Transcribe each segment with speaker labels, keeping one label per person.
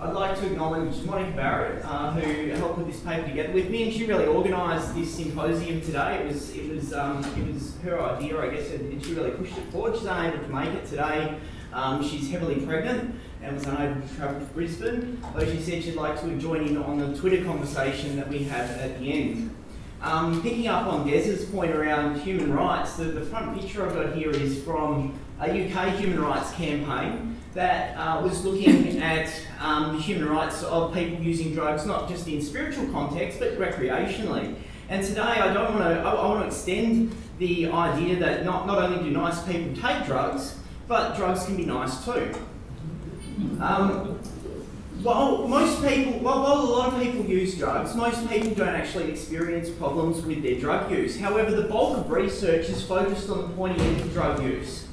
Speaker 1: I'd like to acknowledge Monica Barrett, who helped put this paper together with me, and she really organised this symposium today. It was her idea, I guess, and she really pushed it forward. She's unable to make it today. She's heavily pregnant and was unable to travel to Brisbane, though she said she'd like to join in on the Twitter conversation that we have at the end. Picking up on Des's point around human rights, the front picture I've got here is from a UK human rights campaign that was looking at the human rights of people using drugs, not just in spiritual context, but recreationally. And today I want to extend the idea that not only do nice people take drugs, but drugs can be nice too. While a lot of people use drugs, most people don't actually experience problems with their drug use. However, the bulk of research is focused on the pointy end of drug use.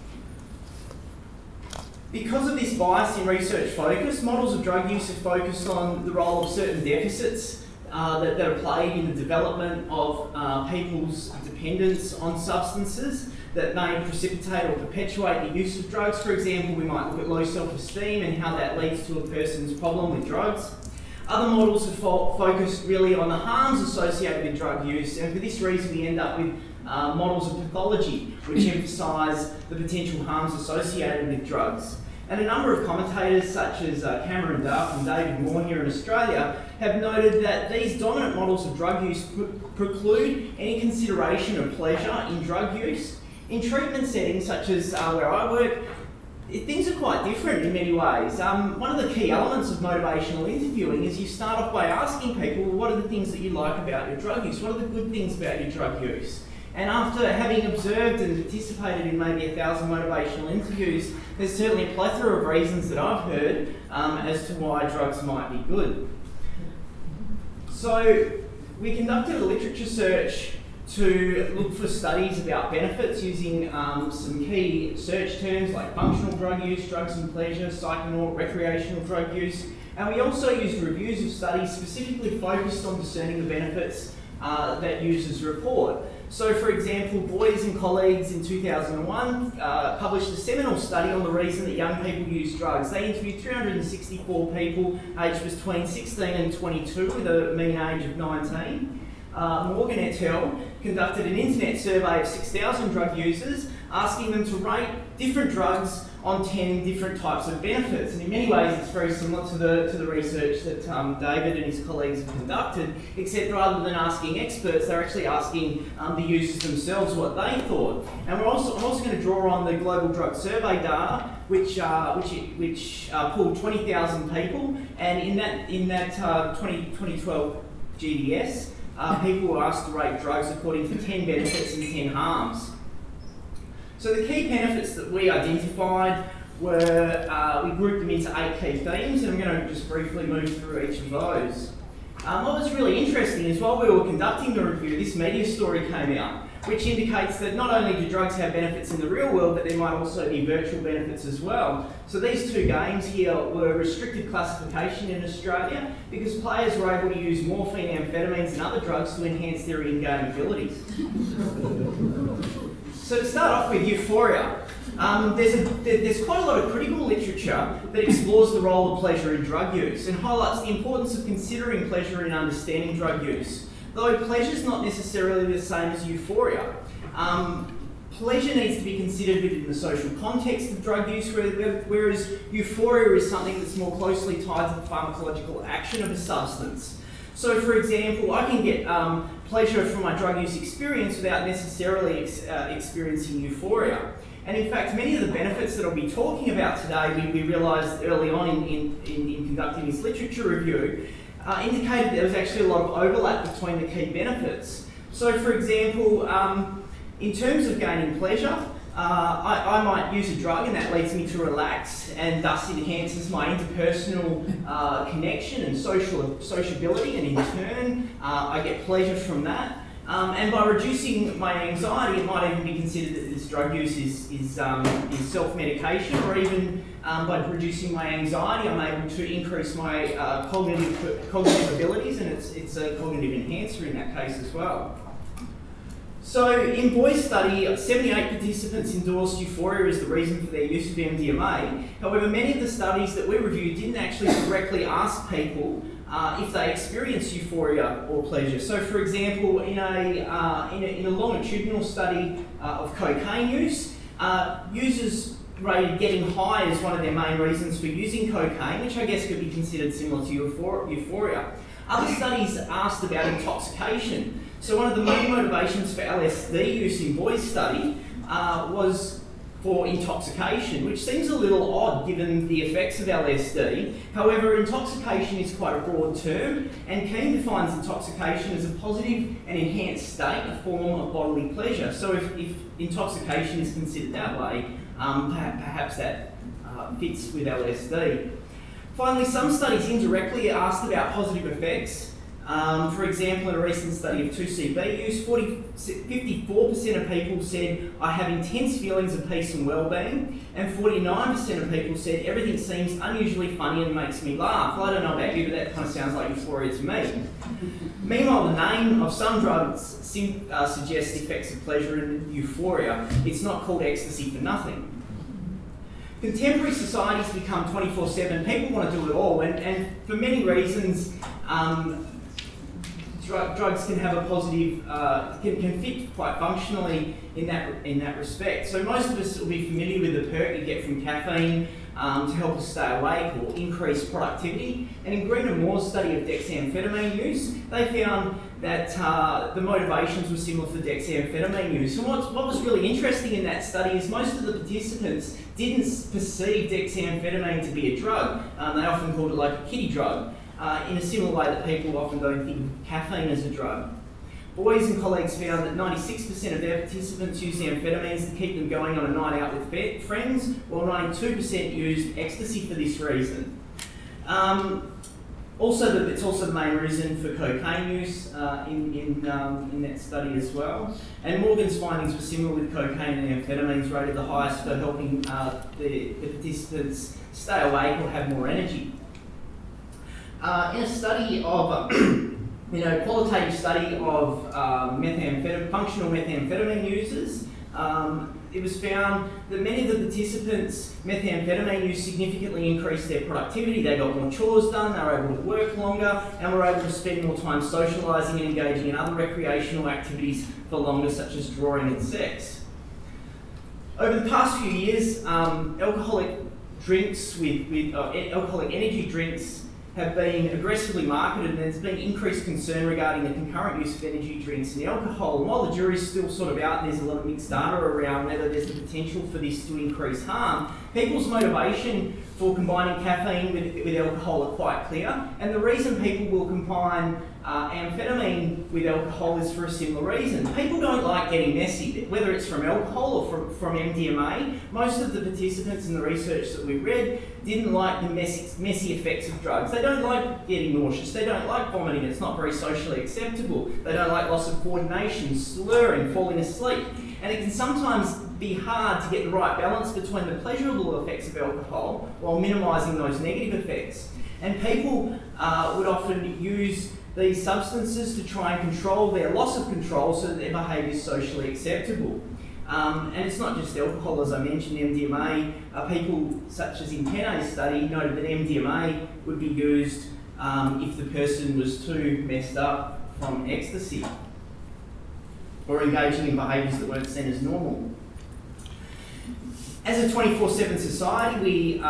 Speaker 1: Because of this bias in research focus, models of drug use are focused on the role of certain deficits that are played in the development of people's dependence on substances that may precipitate or perpetuate the use of drugs. For example, we might look at low self-esteem and how that leads to a person's problem with drugs. Other models are focused really on the harms associated with drug use, and for this reason we end up with models of pathology which emphasise the potential harms associated with drugs. And a number of commentators such as Cameron Duff and David Moore here in Australia have noted that these dominant models of drug use preclude any consideration of pleasure in drug use. In treatment settings such as where I work, things are quite different in many ways. One of the key elements of motivational interviewing is you start off by asking people, well, what are the things that you like about your drug use? What are the good things about your drug use? And after having observed and participated in maybe 1,000 motivational interviews, there's certainly a plethora of reasons that I've heard as to why drugs might be good. So we conducted a literature search to look for studies about benefits using some key search terms like functional drug use, drugs and pleasure, psychonaut, recreational drug use, and we also used reviews of studies specifically focused on discerning the benefits that users report. So, for example, Boys and colleagues in 2001 published a seminal study on the reason that young people use drugs. They interviewed 364 people aged between 16 and 22 with a mean age of 19. Morgan et al. Conducted an internet survey of 6,000 drug users, asking them to rate different drugs on 10 different types of benefits. And in many ways, it's very similar to the research that David and his colleagues have conducted, except rather than asking experts, they're actually asking the users themselves what they thought. And I'm also going to draw on the Global Drug Survey data, which pulled 20,000 people, and in that 2012 GDS, people were asked to rate drugs according to 10 benefits and 10 harms. So the key benefits that we identified were, we grouped them into 8 key themes, and I'm going to just briefly move through each of those. What was really interesting is while we were conducting the review, this media story came out, which indicates that not only do drugs have benefits in the real world, but there might also be virtual benefits as well. So these two games here were restricted classification in Australia because players were able to use morphine, amphetamines and other drugs to enhance their in-game abilities. So to start off with euphoria, there's quite a lot of critical literature that explores the role of pleasure in drug use and highlights the importance of considering pleasure in understanding drug use. Though pleasure is not necessarily the same as euphoria. Pleasure needs to be considered within the social context of drug use, whereas euphoria is something that's more closely tied to the pharmacological action of a substance. So, for example, I can get pleasure from my drug use experience without necessarily experiencing euphoria. And in fact, many of the benefits that I'll be talking about today, we realised early on in conducting this literature review, indicated there was actually a lot of overlap between the key benefits. So, for example, in terms of gaining pleasure, I might use a drug and that leads me to relax and thus enhances my interpersonal connection and sociability, and in turn I get pleasure from that. And by reducing my anxiety, it might even be considered that this drug use is self-medication, or even by reducing my anxiety, I'm able to increase my cognitive, abilities, and it's a cognitive enhancer in that case as well. So in Boy's study, 78 participants endorsed euphoria as the reason for their use of MDMA. However, many of the studies that we reviewed didn't actually directly ask people if they experienced euphoria or pleasure. So for example, in a longitudinal study of cocaine use, users rated getting high as one of their main reasons for using cocaine, which I guess could be considered similar to euphoria. Other studies asked about intoxication. So one of the main motivations for LSD use in Boy's study was for intoxication, which seems a little odd given the effects of LSD. However, intoxication is quite a broad term, and Keene defines intoxication as a positive and enhanced state, a form of bodily pleasure. So if intoxication is considered that way, perhaps that fits with LSD. Finally, some studies indirectly asked about positive effects. For example, in a recent study of 2CB use, 54% of people said, I have intense feelings of peace and well-being, and 49% of people said, everything seems unusually funny and makes me laugh. Well, I don't know about you, but that kind of sounds like euphoria to me. Meanwhile, the name of some drugs suggests effects of pleasure and euphoria. It's not called ecstasy for nothing. Contemporary society's become 24/7. People want to do it all, and for many reasons, drugs can have a positive, can fit quite functionally in that respect. So most of us will be familiar with the perk you get from caffeine to help us stay awake or increase productivity. And in Green and Moore's study of dexamphetamine use, they found that the motivations were similar for dexamphetamine use. And what was really interesting in that study is most of the participants didn't perceive dexamphetamine to be a drug. They often called it like a kiddie drug, in a similar way that people often don't think of caffeine as a drug. Boys and colleagues found that 96% of their participants used amphetamines to keep them going on a night out with friends, while 92% used ecstasy for this reason. It's also the main reason for cocaine use in that study as well. And Morgan's findings were similar with cocaine and amphetamines rated the highest for helping the participants stay awake or have more energy. In a study of, qualitative study of functional methamphetamine users, it was found that many of the participants' methamphetamine use significantly increased their productivity. They got more chores done, they were able to work longer, and were able to spend more time socialising and engaging in other recreational activities for longer, such as drawing and sex. Over the past few years, alcoholic energy drinks have been aggressively marketed, and there's been increased concern regarding the concurrent use of energy drinks and alcohol. And while the jury's still sort of out, there's a lot of mixed data around whether there's the potential for this to increase harm. People's motivation for combining caffeine with alcohol are quite clear, and the reason people will combine amphetamine with alcohol is for a similar reason. People don't like getting messy, whether it's from alcohol or from MDMA. Most of the participants in the research that we read didn't like the messy effects of drugs. They don't like getting nauseous, they don't like vomiting, it's not very socially acceptable. They don't like loss of coordination, slurring, falling asleep. And it can sometimes be hard to get the right balance between the pleasurable effects of alcohol while minimising those negative effects. And people would often use these substances to try and control their loss of control so that their behaviour is socially acceptable. And it's not just alcohol, as I mentioned, MDMA. People such as in Penne's study noted that MDMA would be used if the person was too messed up from ecstasy or engaging in behaviours that weren't seen as normal. As a 24/7 society, we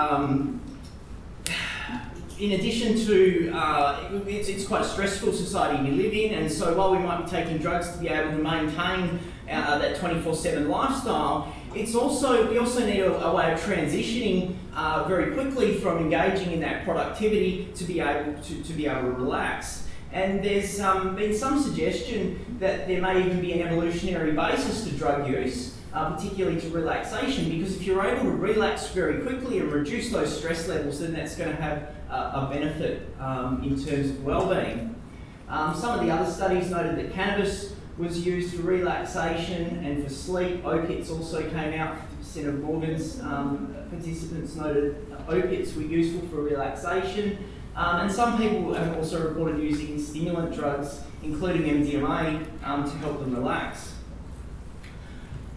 Speaker 1: in addition to, it's quite a stressful society we live in, and so while we might be taking drugs to be able to maintain that 24/7 lifestyle, we also need a way of transitioning very quickly from engaging in that productivity to be able to relax. And there's been some suggestion that there may even be an evolutionary basis to drug use, particularly to relaxation, because if you're able to relax very quickly and reduce those stress levels, then that's going to have a benefit in terms of well-being. Some of the other studies noted that cannabis was used for relaxation and for sleep. Opiates also came out. 50% of Morgan's participants noted opiates were useful for relaxation. And some people have also reported using stimulant drugs, including MDMA, to help them relax.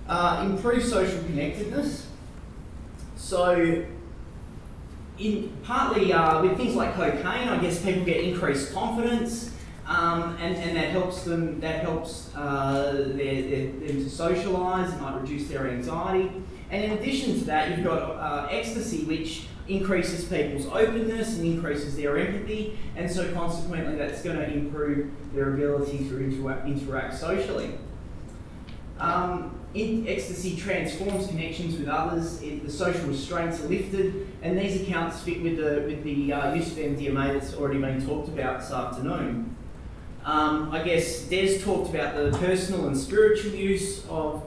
Speaker 1: Improve social connectedness. So, partly with things like cocaine, I guess people get increased confidence, and that helps them. That helps them to socialise. It might reduce their anxiety. And in addition to that, you've got ecstasy, which increases people's openness and increases their empathy, and so consequently, that's going to improve their ability to interact socially. Ecstasy transforms connections with others, the social restraints are lifted, and these accounts fit with the use of MDMA that's already been talked about this afternoon. I guess Des talked about the personal and spiritual use of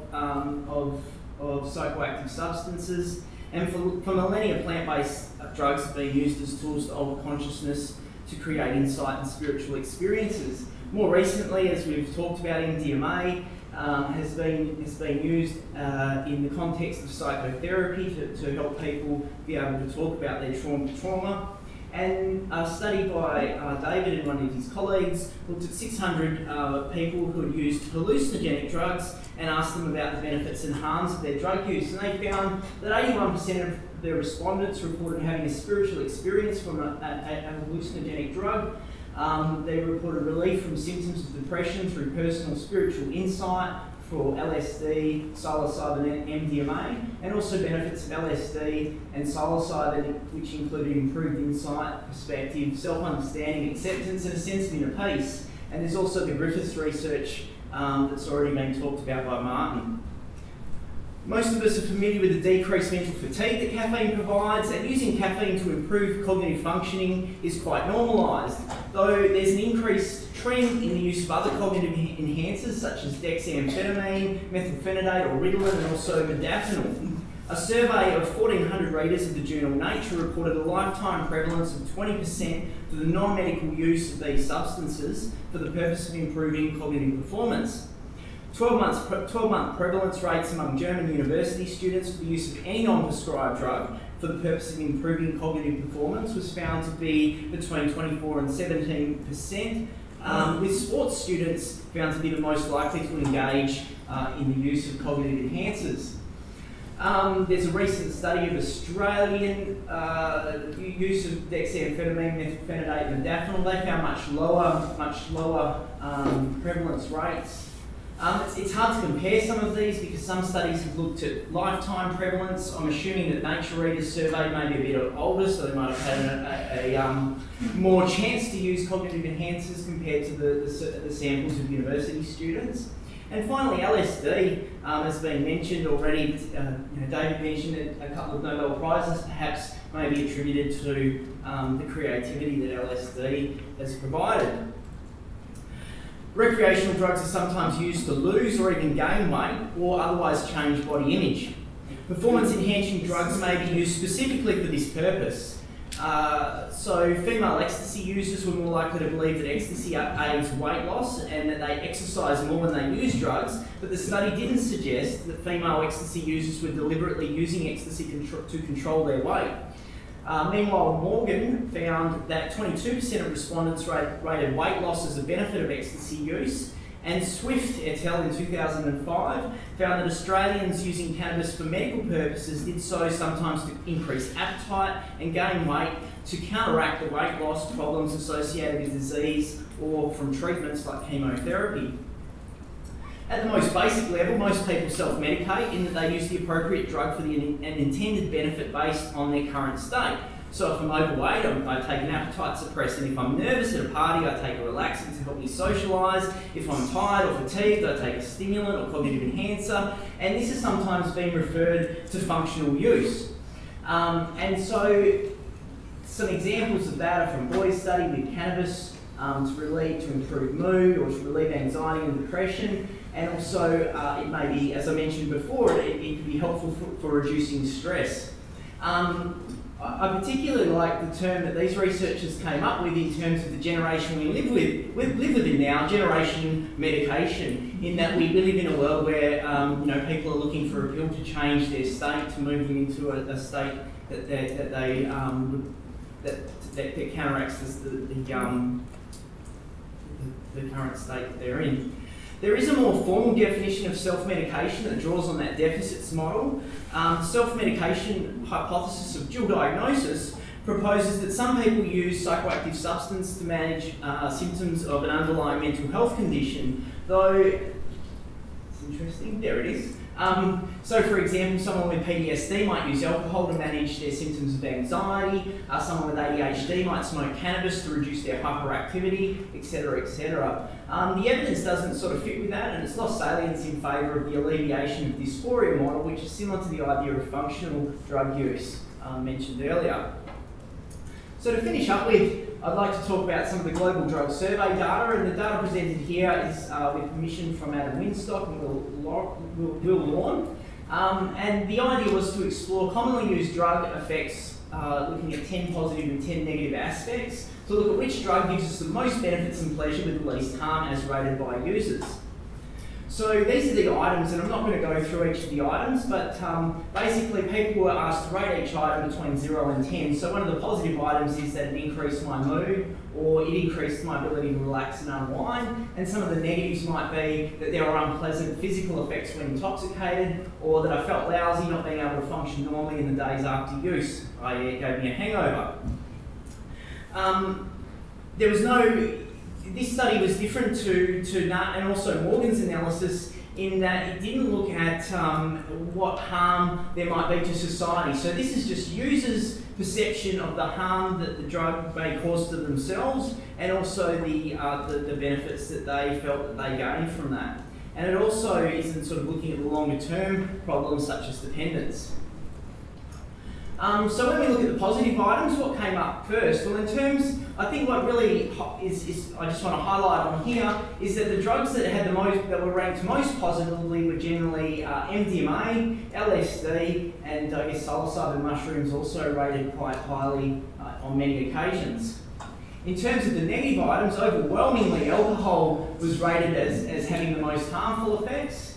Speaker 1: psychoactive substances, and for millennia, plant-based drugs have been used as tools to alter consciousness to create insight and spiritual experiences. More recently, as we've talked about, MDMA has been used in the context of psychotherapy to help people be able to talk about their trauma. And a study by David and one of his colleagues looked at 600 people who had used hallucinogenic drugs and asked them about the benefits and harms of their drug use. And they found that 81% of the respondents reported having a spiritual experience from a hallucinogenic drug. They reported relief from symptoms of depression through personal spiritual insight for LSD, psilocybin and MDMA, and also benefits of LSD and psilocybin, which included improved insight, perspective, self-understanding, acceptance and a sense of inner peace. And there's also the Griffiths research that's already been talked about by Martin. Most of us are familiar with the decreased mental fatigue that caffeine provides, and using caffeine to improve cognitive functioning is quite normalised, though there's an increased trend in the use of other cognitive enhancers such as dexamphetamine, methylphenidate or Ritalin, and also modafinil. A survey of 1,400 readers of the journal Nature reported a lifetime prevalence of 20% for the non-medical use of these substances for the purpose of improving cognitive performance. 12-month prevalence rates among German university students for the use of any non-prescribed drug for the purpose of improving cognitive performance was found to be between 24 and 17%, with sports students found to be the most likely to engage in the use of cognitive enhancers. There's a recent study of Australian use of dexamphetamine, methylphenidate and modafinil. They found much lower prevalence rates. It's hard to compare some of these because some studies have looked at lifetime prevalence. I'm assuming that Nature readers surveyed maybe a bit older, so they might have had a more chance to use cognitive enhancers compared to the samples of university students. And finally, LSD has been mentioned already. David mentioned a couple of Nobel Prizes perhaps may be attributed to the creativity that LSD has provided. Recreational drugs are sometimes used to lose or even gain weight or otherwise change body image. Performance-enhancing drugs may be used specifically for this purpose. So female ecstasy users were more likely to believe that ecstasy aids weight loss and that they exercise more when they use drugs, but the study didn't suggest that female ecstasy users were deliberately using ecstasy to control their weight. Meanwhile, Morgan found that 22% of respondents rated weight loss as a benefit of ecstasy use, and Swift et al. In 2005 found that Australians using cannabis for medical purposes did so sometimes to increase appetite and gain weight to counteract the weight loss problems associated with disease or from treatments like chemotherapy. At the most basic level, most people self-medicate in that they use the appropriate drug for an intended benefit based on their current state. So if I'm overweight, I take an appetite suppressant. If I'm nervous at a party, I take a relaxant to help me socialise. If I'm tired or fatigued, I take a stimulant or cognitive enhancer. And this has sometimes been referred to functional use. And so some examples of that are from Boyd's study with cannabis to improve mood or to relieve anxiety and depression. And also, it may be, as I mentioned before, it can be helpful for reducing stress. I particularly like the term that these researchers came up with in terms of the generation we live within now, generation medication, in that we live in a world where people are looking for a pill to change their state, to move them into a state that counteracts the current state that they're in. There is a more formal definition of self-medication that draws on that deficits model. Self-medication hypothesis of dual diagnosis proposes that some people use psychoactive substance to manage symptoms of an underlying mental health condition, though, it's interesting, there it is. So for example, someone with PTSD might use alcohol to manage their symptoms of anxiety, someone with ADHD might smoke cannabis to reduce their hyperactivity, etc., etc. The evidence doesn't sort of fit with that, and it's lost salience in favour of the alleviation of dysphoria model, which is similar to the idea of functional drug use mentioned earlier. So to finish up with, I'd like to talk about some of the global drug survey data, and the data presented here is with permission from Adam Winstock and Will Lawn. And the idea was to explore commonly used drug effects, looking at 10 positive and 10 negative aspects, to look at which drug gives us the most benefits and pleasure with the least harm as rated by users. So these are the items, and I'm not going to go through each of the items, but basically people were asked to rate each item between 0 and 10. So one of the positive items is that it increased my mood, or it increased my ability to relax and unwind, and some of the negatives might be that there are unpleasant physical effects when intoxicated, or that I felt lousy not being able to function normally in the days after use, i.e. it gave me a hangover. This study was different to Nutt and also Morgan's analysis in that it didn't look at what harm there might be to society. So this is just users' perception of the harm that the drug may cause to themselves, and also the benefits that they felt that they gained from that. And it also isn't sort of looking at the longer term problems such as dependence. So when we look at the positive items, what came up first? Well, in terms, I think what really is I just want to highlight on here is that the drugs that had that were ranked most positively were generally MDMA, LSD, and I guess psilocybin mushrooms also rated quite highly on many occasions. In terms of the negative items, overwhelmingly alcohol was rated as having the most harmful effects.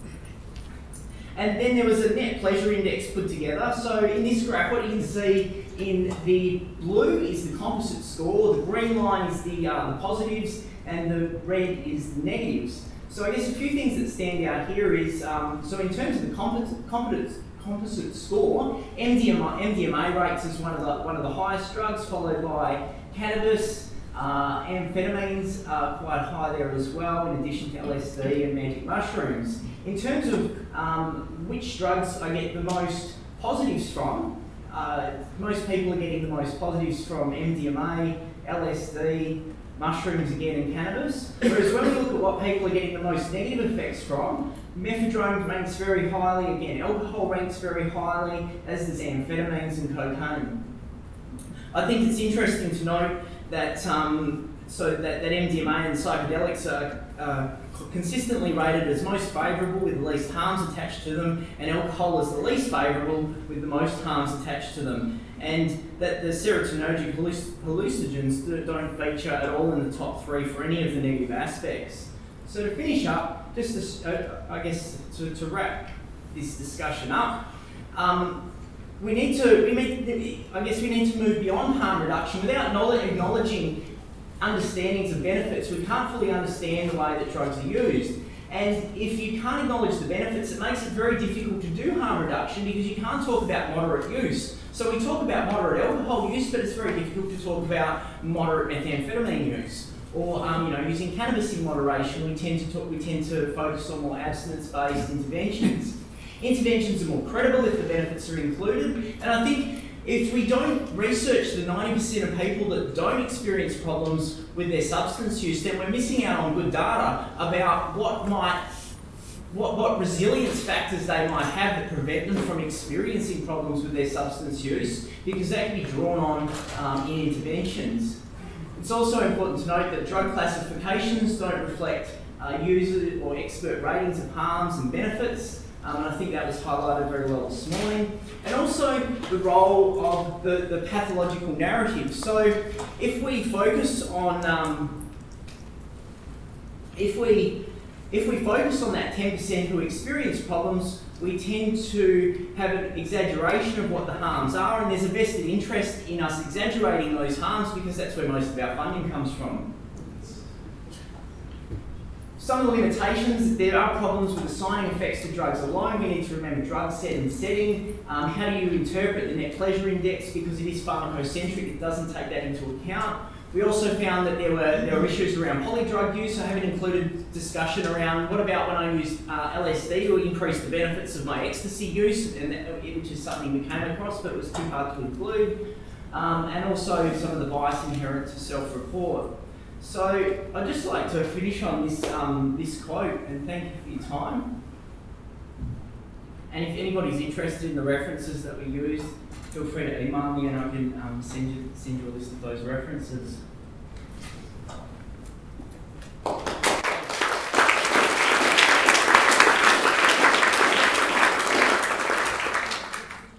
Speaker 1: And then there was a net pleasure index put together. So in this graph, what you can see in the blue is the composite score, the green line is the positives, and the red is the negatives. So I guess a few things that stand out here is, so in terms of the composite score, MDMA rates as one of the highest drugs, followed by cannabis, amphetamines are quite high there as well, in addition to LSD and magic mushrooms. In terms of which drugs I get the most positives from, most people are getting the most positives from MDMA, LSD, mushrooms again, and cannabis. Whereas when we look at what people are getting the most negative effects from, methadone ranks very highly, again, alcohol ranks very highly, as does amphetamines and cocaine. I think it's interesting to note that that MDMA and psychedelics are consistently rated as most favourable with the least harms attached to them, and alcohol is the least favourable with the most harms attached to them, and that the serotonergic hallucinogens don't feature at all in the top 3 for any of the negative aspects. So to finish up, just to wrap this discussion up, we need to move beyond harm reduction without acknowledging understandings of benefits. We can't fully understand the way that drugs are used. And if you can't acknowledge the benefits, it makes it very difficult to do harm reduction because you can't talk about moderate use. So we talk about moderate alcohol use, but it's very difficult to talk about moderate methamphetamine use. Or using cannabis in moderation, we tend to focus on more abstinence-based interventions. Interventions are more credible if the benefits are included, and I think if we don't research the 90% of people that don't experience problems with their substance use, then we're missing out on good data about what resilience factors they might have that prevent them from experiencing problems with their substance use, because that can be drawn on in interventions. It's also important to note that drug classifications don't reflect user or expert ratings of harms and benefits. And I think that was highlighted very well this morning. And also the role of the pathological narrative. So if we focus on that 10% who experience problems, we tend to have an exaggeration of what the harms are, and there's a vested interest in us exaggerating those harms because that's where most of our funding comes from. Some of the limitations, there are problems with assigning effects to drugs alone. We need to remember drug set and setting. How do you interpret the net pleasure index? Because it is pharmacocentric, it doesn't take that into account. We also found that there were issues around polydrug use. I haven't included discussion around what about when I use LSD to increase the benefits of my ecstasy use, which is something we came across, but it was too hard to include. And also some of the bias inherent to self-report. So I'd just like to finish on this quote, and thank you for your time. And if anybody's interested in the references that we used, feel free to email me and I can send you a list of those references.